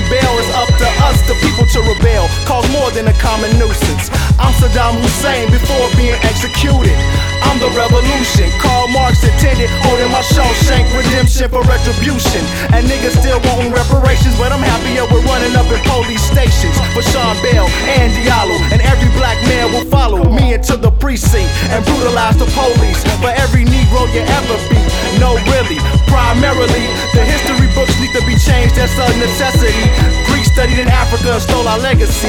Bell, it's up to us, the people, to rebel. Cause more than a common nuisance. I'm Saddam Hussein before being executed. I'm the revolution. Karl Marx intended, holding my Shawshank redemption for retribution. And niggas still wanting reparations, but I'm happier with running up in police stations for Sean Bell and Diallo. And every black man will follow me into the precinct and brutalize the police for every Negro you ever beat. No, really, primarily, the history books need to be changed, that's a necessity. Greeks studied in Africa and stole our legacy.